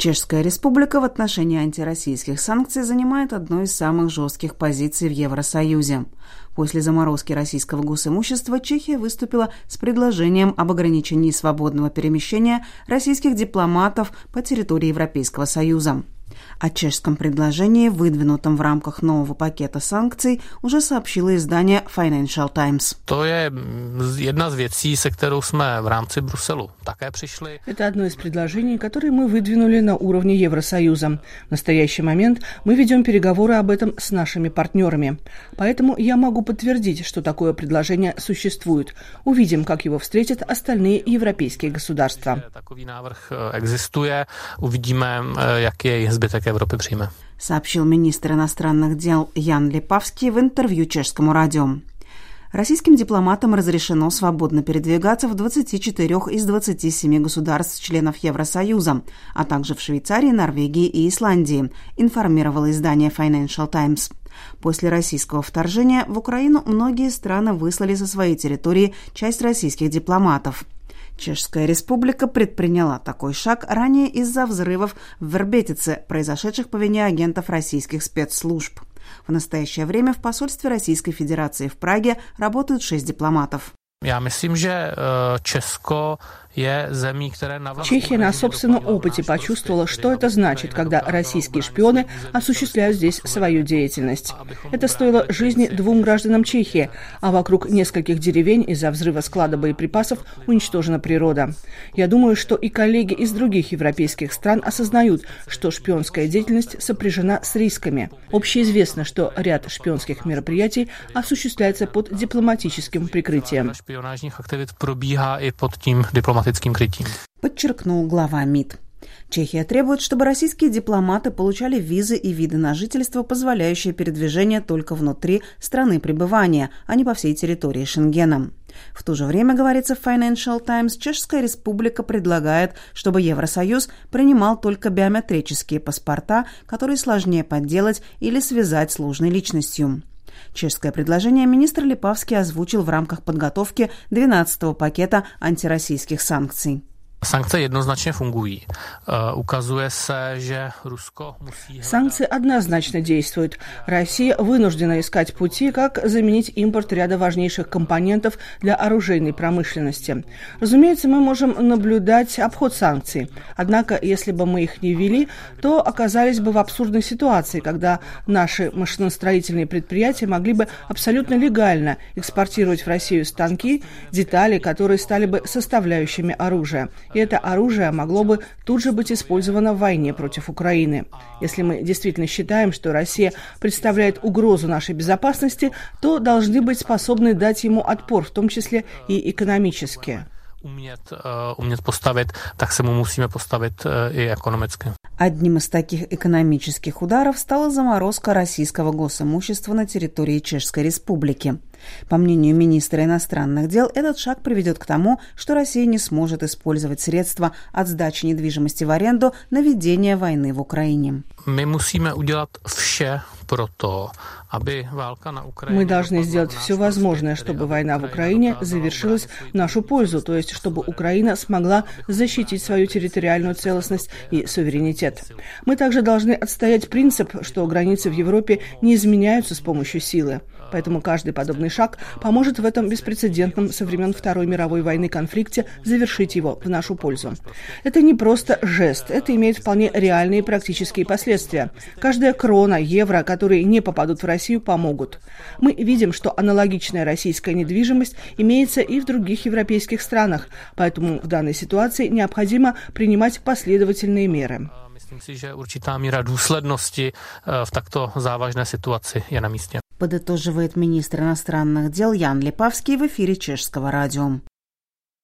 Чешская Республика в отношении антироссийских санкций занимает одну из самых жестких позиций в Евросоюзе. После заморозки российского госимущества Чехия выступила с предложением об ограничении свободного перемещения российских дипломатов по территории Европейского Союза. О чешском предложении, выдвинутом в рамках нового пакета санкций, уже сообщило издание Financial Times. Это одно из предложений, которые мы выдвинули на уровне Евросоюза. В настоящий момент мы ведем переговоры об этом с нашими партнерами. Поэтому я могу подтвердить, что такое предложение существует. Увидим, как его встретят остальные европейские государства. Takový návrh existuje, uvidíme, jak jej zbytek Evropy přijme. Сообщил министр иностранных дел Ян Липавский в интервью чешскому радио. Российским дипломатам разрешено свободно передвигаться в 24 из 27 государств-членов Евросоюза, а также в Швейцарии, Норвегии и Исландии, информировало издание Financial Times. После российского вторжения в Украину многие страны выслали со своей территории часть российских дипломатов. Чешская Республика предприняла такой шаг ранее из-за взрывов в Вербетице, произошедших по вине агентов российских спецслужб. В настоящее время в посольстве Российской Федерации в Праге работают 6 дипломатов. Я myslím, že Česko je zemí, které Чехия на собственном опыте почувствовала, что это значит, когда российские шпионы осуществляют здесь свою деятельность. Это стоило жизни 2 гражданам Чехии, а вокруг нескольких деревень из-за взрыва склада боеприпасов уничтожена природа. Я думаю, что и коллеги из других европейских стран осознают, что шпионская деятельность сопряжена с рисками. Общеизвестно, что ряд шпионских мероприятий осуществляется под дипломатическим прикрытием. Špionážních aktivit probíhá i pod tím diplomatickým krytím. Подчеркнул глава МИД. Чехия требует, чтобы российские дипломаты получали визы и виды на жительство, позволяющие передвижение только внутри страны пребывания, а не по всей территории Шенгена. В то же время, говорится в Financial Times, Чешская Республика предлагает, чтобы Евросоюз принимал только биометрические паспорта, которые сложнее подделать или связать с ложной личностью. Чешское предложение министр Липавский озвучил в рамках подготовки 12-го пакета антироссийских санкций. Санкции jednoznačně fungují. Ukazuje se, že Rusko musí... Санкции однозначно действуют. Россия вынуждена искать пути, как заменить импорт ряда важнейших компонентов для оружейной промышленности. Разумеется, мы можем наблюдать обход санкций. Однако, если бы мы их не ввели, то оказались бы в абсурдной ситуации, когда наши машиностроительные предприятия могли бы абсолютно легально экспортировать в Россию станки, детали, которые стали бы составляющими оружия. И это оружие могло бы тут же быть использовано в войне против Украины. Если мы действительно считаем, что Россия представляет угрозу нашей безопасности, то должны быть способны дать ему отпор, в том числе и экономически. Umět postavit, tak se mu musíme postavit i ekonomicky. Одним из таких экономических ударов стала заморозка российского госимущества на территории Чешской Республики. По мнению министра иностранных дел, этот шаг приведет к тому, что Россия не сможет использовать средства от сдачи недвижимости в аренду на ведение войны в Украине. Мы musíme udělat vše pro to, aby válka na Ukrajině... Мы должны сделать все возможное, чтобы война в Украине завершилась в нашу пользу, то есть чтобы Украина смогла защитить свою территориальную целостность и суверенитет. Мы также должны отстоять принцип, что границы в Европе не изменяются с помощью силы. Поэтому каждый подобный шаг поможет в этом беспрецедентном со времен Второй мировой войны конфликте завершить его в нашу пользу. Это не просто жест, это имеет вполне реальные практические последствия. Каждая крона, евро, которые не попадут в Россию, помогут. Мы видим, что аналогичная российская недвижимость имеется и в других европейских странах, поэтому в данной ситуации необходимо принимать последовательные меры. Myslím si, že určitá míra důslednosti v takto závažné situaci je na místě. Подытоживает министр иностранных дел Ян Липавский в эфире чешского радио.